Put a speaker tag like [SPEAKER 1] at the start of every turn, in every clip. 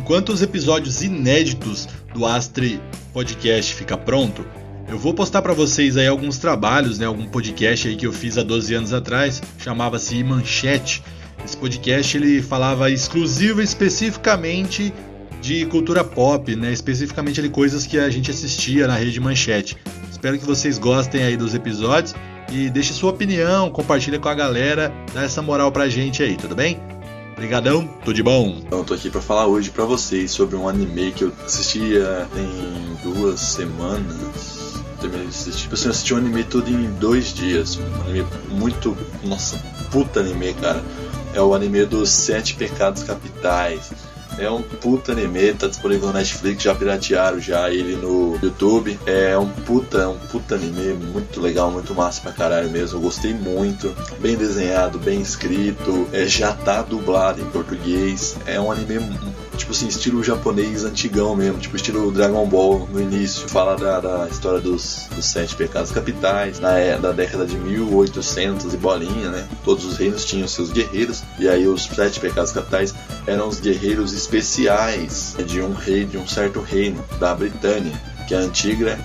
[SPEAKER 1] enquanto os episódios inéditos do Astre Podcast fica pronto, eu vou postar para vocês aí alguns trabalhos, né, algum podcast aí que eu fiz há 12 anos atrás, chamava-se Manchete. Esse podcast ele falava especificamente de cultura pop, né, especificamente de coisas que a gente assistia na Rede Manchete. Espero que vocês gostem aí dos episódios e deixe sua opinião, compartilha com a galera, dá essa moral pra gente aí, tudo bem? Obrigadão, tudo de bom?
[SPEAKER 2] Então, eu tô aqui pra falar hoje pra vocês sobre um anime que eu assistia tem 2 semanas. Terminei de assistir. Eu assisti um anime todo em 2 dias. Um anime muito... Nossa, puta anime, cara. É o anime dos 7 Pecados Capitais. É um puta anime, tá disponível no Netflix, já piratearam já ele no YouTube. É um puta anime, muito legal, muito massa pra caralho mesmo. Eu gostei muito, bem desenhado, bem escrito, já tá dublado em português. É um anime, tipo assim, estilo japonês antigão mesmo, tipo estilo Dragon Ball no início. Fala da história dos 7 Pecados Capitais, da década de 1800 e bolinha, né? Todos os reinos tinham seus guerreiros, e aí os 7 Pecados Capitais eram os guerreiros especiais de um rei, de um certo reino da Britânia, que é a antiga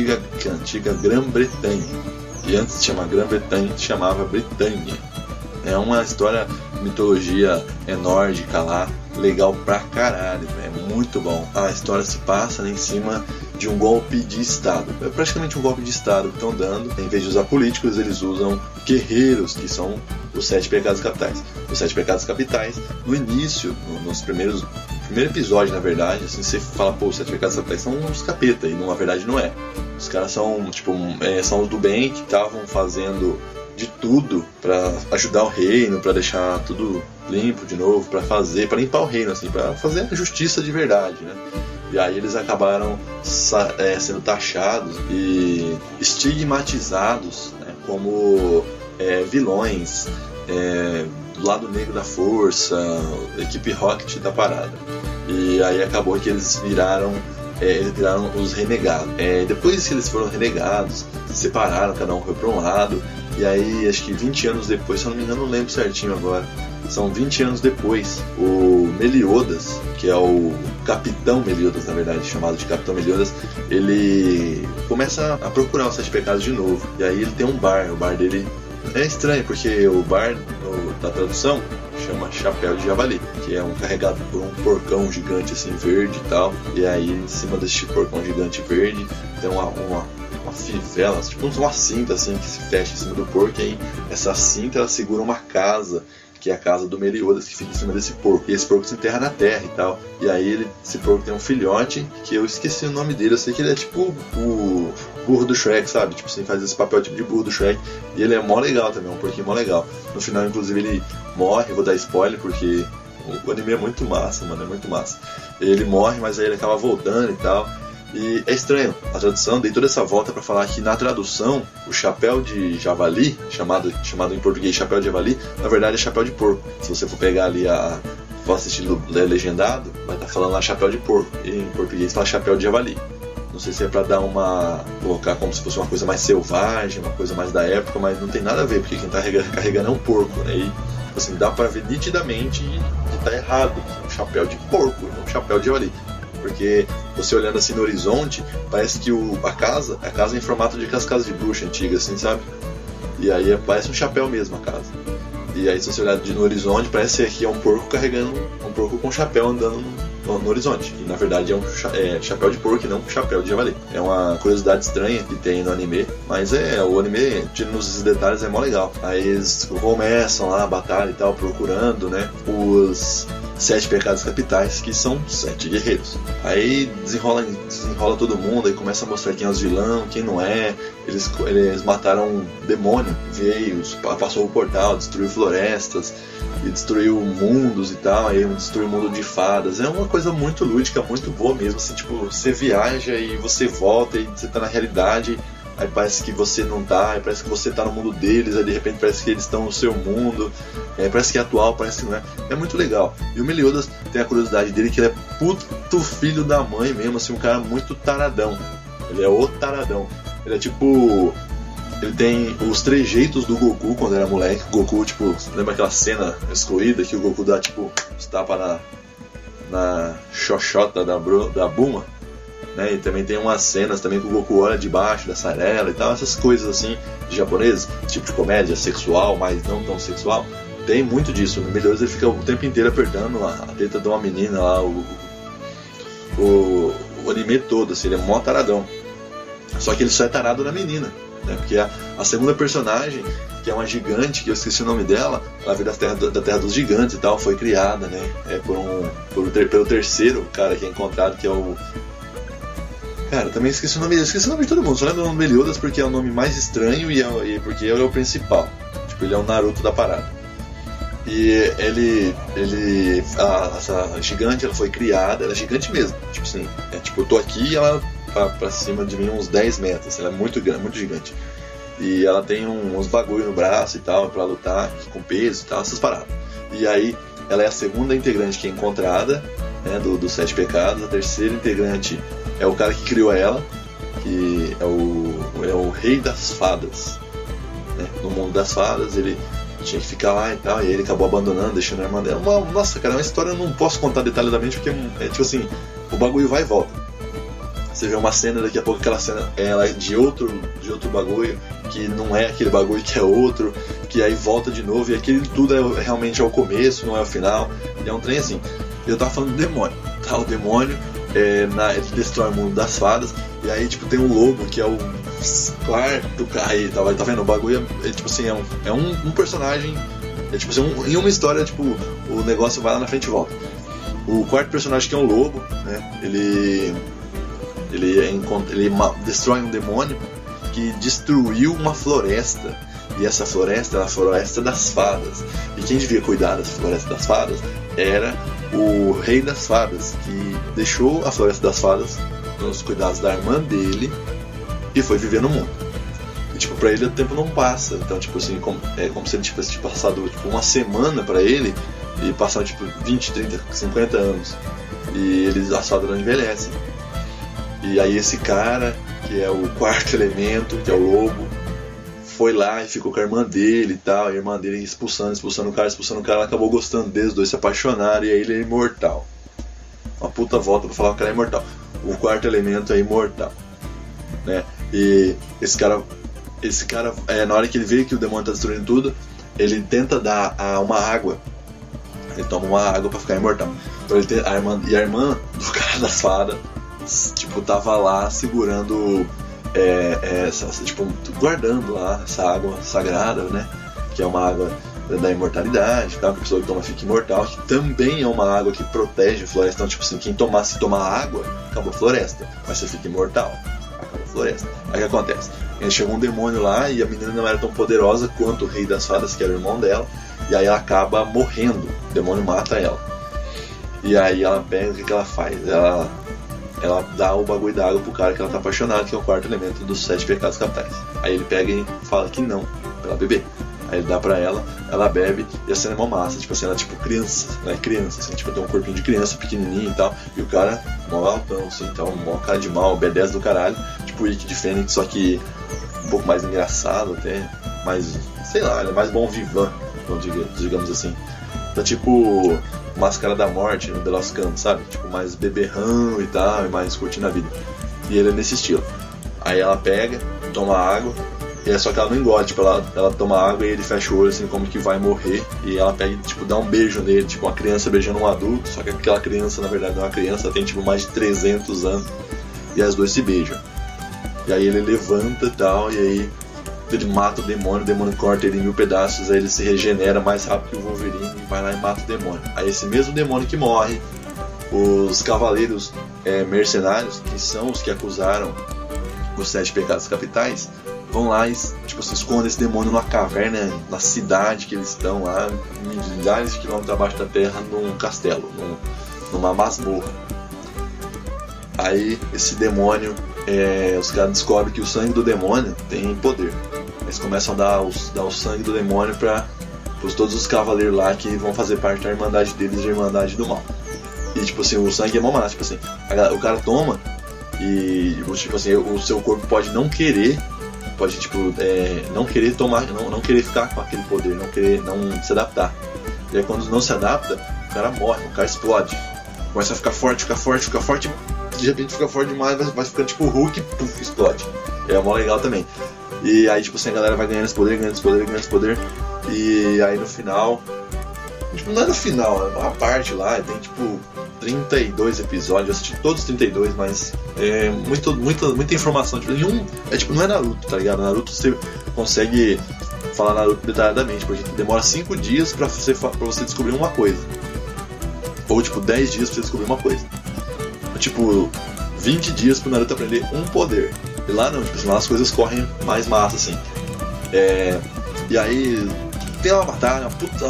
[SPEAKER 2] Grã-Bretanha. E antes de chamar Grã-Bretanha, se chamava Britânia. É uma história, mitologia nórdica lá, legal pra caralho, é muito bom. A história se passa em cima de um golpe de Estado. É praticamente um golpe de Estado que estão dando. Em vez de usar políticos, eles usam guerreiros, que são os 7 Pecados Capitais. Os 7 Pecados Capitais, no início, nos primeiro episódio, na verdade, assim, você fala, pô, os 7 Pecados Capitais são uns capeta, e na verdade não é. Os caras são, tipo, são os do bem que estavam fazendo de tudo pra ajudar o reino, pra deixar tudo limpo de novo, pra limpar o reino, assim, pra fazer a justiça de verdade, né? E aí eles acabaram sendo taxados e estigmatizados, né, como vilões, do lado negro da força, equipe Rocket da parada. E aí acabou que eles viraram os renegados. Depois que eles foram renegados, se separaram, cada um foi para um lado. E aí, acho que 20 anos depois, se eu não me engano, não lembro certinho agora, são 20 anos depois, o Meliodas, que é o Capitão Meliodas, na verdade, chamado de Capitão Meliodas, ele começa a procurar os 7 pecados de novo. E aí ele tem um bar, o bar dele é estranho, porque o bar, da tradução, chama Chapéu de Javali, que é carregado por um porcão gigante assim, verde e tal. E aí, em cima desse porcão gigante verde, tem uma fivela, tipo uma cinta assim que se fecha em cima do porco, e aí essa cinta ela segura uma casa, que é a casa do Meliodas, que fica em cima desse porco, e esse porco se enterra na terra e tal. E aí esse porco tem um filhote, que eu esqueci o nome dele, eu sei que ele é tipo o burro do Shrek, sabe? Tipo assim, faz esse papel tipo de burro do Shrek, e ele é mó legal também, um porquinho mó legal. No final, inclusive, ele morre, vou dar spoiler, porque o anime é muito massa, mano, é muito massa. Ele morre, mas aí ele acaba voltando e tal. E é estranho, a tradução, dei toda essa volta para falar que na tradução, o chapéu de javali, chamado em português chapéu de javali, na verdade é chapéu de porco. Se você for pegar ali for assistir legendado, vai estar falando lá chapéu de porco, e em português fala chapéu de javali. Não sei se é pra colocar como se fosse uma coisa mais selvagem, uma coisa mais da época, mas não tem nada a ver, porque quem tá carregando é um porco, né? E assim, dá pra ver nitidamente que tá errado, um chapéu de porco, não um chapéu de javali. Porque você olhando assim no horizonte, parece que a casa é em formato de aquelas casas de bruxa antigas, assim, sabe? E aí parece um chapéu mesmo a casa. E aí se você olhar no horizonte, parece que é um porco carregando, um porco com chapéu andando no horizonte. E na verdade é um chapéu de porco e não um chapéu de javali. É uma curiosidade estranha que tem no anime, mas o anime, tirando esses detalhes, é mó legal. Aí eles começam lá a batalha e tal, procurando, né, os 7 pecados capitais, que são 7 guerreiros. Aí desenrola todo mundo, aí começa a mostrar quem é os vilão, quem não é. Eles mataram um demônio, passou o portal, destruiu florestas e destruiu mundos e tal, aí destruiu o mundo de fadas. É uma coisa muito lúdica, muito boa mesmo, assim, tipo, você viaja e você volta e você tá na realidade, aí parece que você não tá, aí parece que você tá no mundo deles, aí de repente parece que eles estão no seu mundo, parece que é atual, parece que não é. É muito legal. E o Meliodas tem a curiosidade dele que ele é puto filho da mãe mesmo, assim, um cara muito taradão. Ele é o taradão. Ele é tipo... Ele tem os trejeitos do Goku quando era moleque. O Goku, tipo, lembra aquela cena excluída que o Goku dá, tipo, os tapas na xoxota da Bulma, né? E também tem umas cenas também que o Goku olha debaixo da sarela e tal, essas coisas assim de japonês, tipo de comédia sexual, mas não tão sexual. Tem muito disso. No Melhores ele fica o tempo inteiro apertando a teta de uma menina lá, o anime todo, assim, ele é mó taradão. Só que ele só é tarado na menina, né? Porque a segunda personagem, que é uma gigante, que eu esqueci o nome dela, ela veio da terra dos gigantes e tal, foi criada, né? Pelo terceiro cara que é encontrado, que é o... Cara, também esqueci o nome de todo mundo, só lembro o nome do Meliodas porque é o nome mais estranho e porque ele é o principal. Tipo, ele é o Naruto da parada. E essa gigante, ela foi criada, ela é gigante mesmo. Tipo assim, eu tô aqui e ela tá pra cima de mim uns 10 metros, ela é muito grande, muito gigante. E ela tem uns bagulho no braço e tal, pra lutar com peso e tal, essas paradas. E aí, ela é a segunda integrante que é encontrada, né, dos 7 pecados. A terceira integrante é o cara que criou ela, que é o rei das fadas, né? No mundo das fadas, ele tinha que ficar lá e tal, e aí ele acabou abandonando, deixando a irmã dela. Nossa, cara, é uma história que eu não posso contar detalhadamente, porque é tipo assim, o bagulho vai e volta. Você vê uma cena, daqui a pouco aquela cena ela é de outro bagulho, que não é aquele bagulho que é outro, que aí volta de novo, e aquele tudo realmente é o começo, não é o final. E é um trem assim. Eu tava falando do demônio, tá? O demônio ele destrói o mundo das fadas, e aí tipo tem um lobo que é o quarto cara aí, tá vendo? O bagulho é tipo assim, é um personagem, é tipo assim, em uma história, tipo, o negócio vai lá na frente e volta. O quarto personagem, que é um lobo, né? Ele destrói um demônio que destruiu uma floresta. E essa floresta era a floresta das fadas. E quem devia cuidar da floresta das fadas era o rei das fadas, que deixou a floresta das fadas nos cuidados da irmã dele e foi viver no mundo. E tipo, pra ele o tempo não passa. Então, tipo assim, é como se ele tivesse passado tipo, uma semana pra ele e passaram tipo 20, 30, 50 anos. E as fadas não envelhecem. E aí esse cara, que é o quarto elemento, que é o lobo, foi lá e ficou com a irmã dele e tal. E a irmã dele expulsando o cara. Ela acabou gostando deles, os dois se apaixonaram, e aí ele é imortal. Uma puta volta pra falar que o cara é imortal. O quarto elemento é imortal, né? E esse cara na hora que ele vê que o demônio tá destruindo tudo, ele tenta dar uma água. Ele toma uma água pra ficar imortal. Então a irmã do cara das fadas, tipo, tava lá segurando, tipo, guardando lá essa água sagrada, né? Que é uma água da imortalidade, tá? A pessoa que toma fica imortal, que também é uma água que protege a floresta. Então, tipo assim, se tomar água, acabou a floresta, mas você fica imortal, acabou a floresta. Aí o que acontece? Chegou um demônio lá e a menina não era tão poderosa quanto o rei das fadas, que era o irmão dela, e aí ela acaba morrendo, o demônio mata ela. E aí ela pega, o que ela faz? Ela dá o bagulho d'água pro cara que ela tá apaixonado, que é o quarto elemento dos 7 pecados capitais. Aí ele pega e fala que não, pra ela beber. Aí ele dá pra ela bebe, e a cena é mó massa, tipo assim, ela é tipo criança, né? Criança, assim, tipo, tem um corpinho de criança pequenininho e tal, e o cara, mó altão, assim, então, mó cara de mal, B10 do caralho, tipo o Ikki de Fênix, só que um pouco mais engraçado até, mais, sei lá, ele é mais bom vivan, digamos assim. Tá tipo Máscara da Morte no The Lost Canvas, sabe? Tipo, mais beberrão e tal, e mais curtindo a vida. E ele é nesse estilo. Aí ela pega, toma água, e é só que ela não engole, tipo, ela toma água e ele fecha o olho, assim, como que vai morrer. E ela pega e, tipo, dá um beijo nele, tipo, uma criança beijando um adulto. Só que aquela criança, na verdade, não é uma criança, ela tem, tipo, mais de 300 anos. E as duas se beijam. E aí ele levanta e tal, e aí ele mata o demônio corta ele em 1000 pedaços, aí ele se regenera mais rápido que o Wolverine e vai lá e mata o demônio. Aí esse mesmo demônio que morre, os cavaleiros mercenários, que são os que acusaram os 7 pecados capitais, vão lá e, tipo, se escondem esse demônio numa caverna, na cidade que eles estão lá, milhares de quilômetros abaixo da terra, num castelo, numa masmorra. Aí esse demônio, os caras descobrem que o sangue do demônio tem poder. Eles começam a dar o sangue do demônio para todos os cavaleiros lá que vão fazer parte da irmandade deles, da Irmandade do Mal. E tipo assim, o sangue é mó massa, tipo assim, o cara toma e tipo assim, o seu corpo pode não querer, não querer tomar, não querer ficar com aquele poder, não se adaptar. E aí quando não se adapta, o cara morre, o cara explode. começa a ficar forte, de repente fica forte demais, vai ficando tipo Hulk, puf, explode. É mó legal também. E aí, tipo assim, a galera vai ganhando esse poder, e aí no final, tipo, não é no final, é uma parte lá, tem tipo 32 episódios, eu assisti todos os 32, mas é muita informação, tipo, não é Naruto, tá ligado? Naruto você consegue falar Naruto detalhadamente, porque demora 5 dias pra você descobrir uma coisa, ou tipo 10 dias pra você descobrir uma coisa, ou, tipo 20 dias pro Naruto aprender um poder. E lá não, tipo, lá as coisas correm mais massa, assim. E aí tem uma batalha,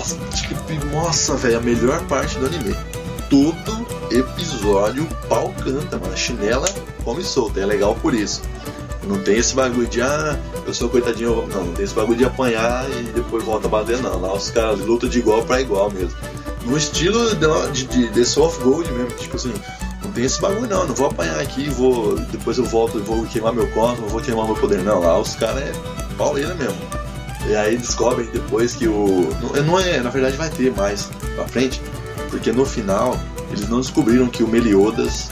[SPEAKER 2] nossa, velho, a melhor parte do anime. Todo episódio pau canta, mano. A chinela come solta, é legal por isso. Não tem esse bagulho de, eu sou coitadinho, não tem esse bagulho de apanhar e depois volta a bater, não. Lá os caras lutam de igual pra igual mesmo. No estilo de The Soul of Gold mesmo, tipo assim, não tem esse bagulho não vou apanhar aqui, depois eu volto e vou queimar meu cosmo, vou queimar meu poder, não. Lá os caras é pauleira mesmo. E aí descobrem depois que na verdade vai ter mais pra frente, porque no final eles não descobriram que o Meliodas,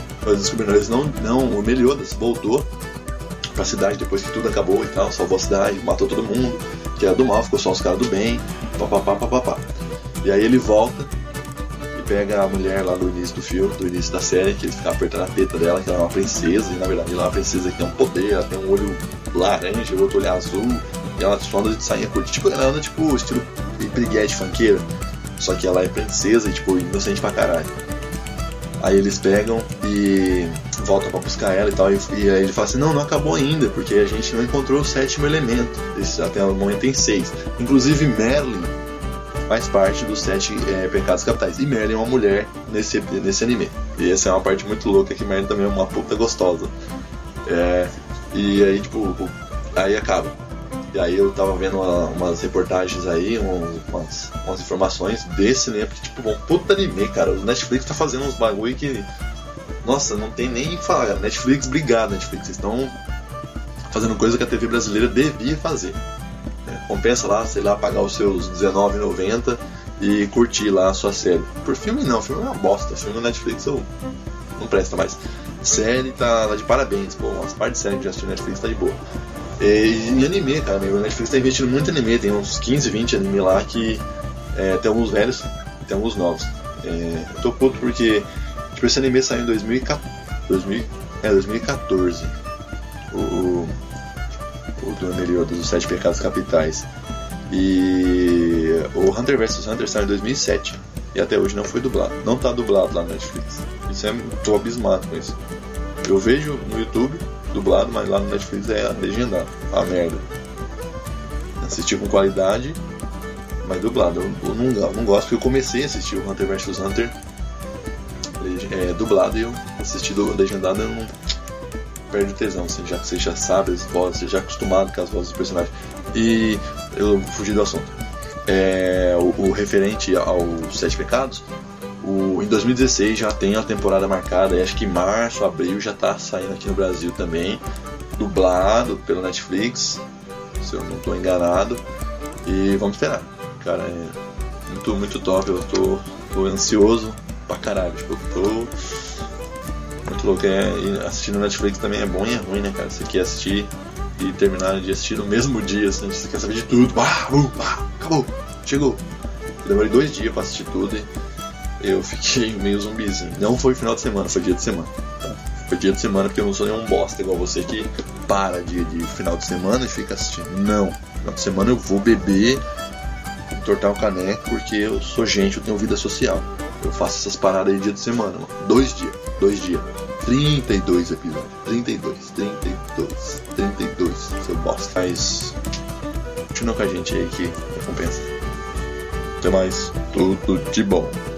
[SPEAKER 2] o Meliodas voltou pra cidade depois que tudo acabou e tal, salvou a cidade, matou todo mundo, que era do mal, ficou só os caras do bem, papapá. E aí ele volta e pega a mulher lá do início do filme, do início da série, que ele fica apertando a teta dela, que ela é uma princesa, e na verdade ela é uma princesa que tem um poder, ela tem um olho laranja, o outro olho azul, e ela só anda de sainha curta, tipo, ela anda tipo estilo briguete funkeira, só que ela é princesa e tipo inocente pra caralho. Aí eles pegam e voltam pra buscar ela e tal, e aí ele fala assim, não acabou ainda, porque a gente não encontrou o 7º elemento, até o momento tem 6, inclusive Merlin faz parte dos 7 pecados capitais, e Merlin é uma mulher nesse anime, e essa é uma parte muito louca, que Merlin também é uma puta gostosa. E aí tipo, aí acaba. E aí eu tava vendo umas reportagens aí, umas informações desse, né? Porque, tipo, um puta anime, cara. O Netflix tá fazendo uns bagulho que... Nossa, não tem nem o que falar, cara. Netflix, obrigado, Netflix. Vocês estão fazendo coisa que a TV brasileira devia fazer. Compensa lá, sei lá, pagar os seus R$19,90 e curtir lá a sua série. Por filme não, filme é uma bosta. Filme no Netflix não presta mais. Série tá de parabéns, pô. Umas partes de série que já assisti no Netflix tá de boa. E anime, cara, o Netflix tá investindo muito em anime, tem uns 15, 20 anime lá que tem alguns velhos e tem alguns novos. Eu tô puto porque tipo, esse anime saiu em 2014, o do Meliodas, os 7 pecados capitais, e o Hunter vs Hunter saiu em 2007 e até hoje não foi dublado, não tá dublado lá no Netflix. Tô abismado com isso. Eu vejo no YouTube dublado, mas lá no Netflix é legendado, a merda. Assisti com qualidade, mas dublado. Eu não gosto, porque eu comecei a assistir o Hunter vs Hunter dublado, e eu assisti legendado, eu não perde o tesão, assim, já que você já sabe as vozes, você já é acostumado com as vozes dos personagens. E eu fugi do assunto. O referente aos 7 pecados, em 2016 já tem a temporada marcada, e acho que em março, abril já tá saindo aqui no Brasil também, dublado pelo Netflix, se eu não tô enganado, e vamos esperar, cara, é muito, muito top, eu tô ansioso pra caralho, tipo, tô muito louco, e assistir no Netflix também é bom e é ruim, né, cara, você quer assistir e terminar de assistir no mesmo dia, assim, você quer saber de tudo, acabou, chegou, eu demorei 2 dias pra assistir tudo e eu fiquei meio zumbizinho. Não foi final de semana, foi dia de semana, tá? Foi dia de semana porque eu não sou nenhum bosta igual você que para de final de semana e fica assistindo. Não, final de semana eu vou beber, entortar o caneco, porque eu sou gente, eu tenho vida social. Eu faço essas paradas aí dia de semana, mano. 2 dias. 32 episódios. 32, seu bosta. Mas continua com a gente aí que recompensa. Até mais, tudo de bom.